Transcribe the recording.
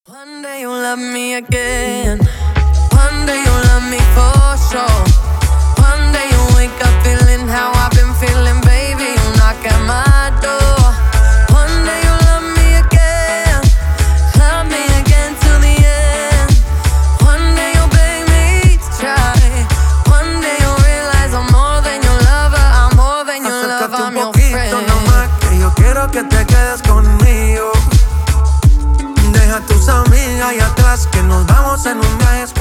One day you'll love me again. One day you'll love me for sure. One day you'll wake up feeling how I've been feeling, baby. You'll knock at my door. One day you'll love me again till the end. One day you'll beg me to try. One day you'll realize I'm more than your lover, I'm more than your lover, I'm your friend. Acércate un poquito nomás, que yo quiero que te quedes conmigo. Deja a tus amigas ahí atrás, que nos vamos en un viaje.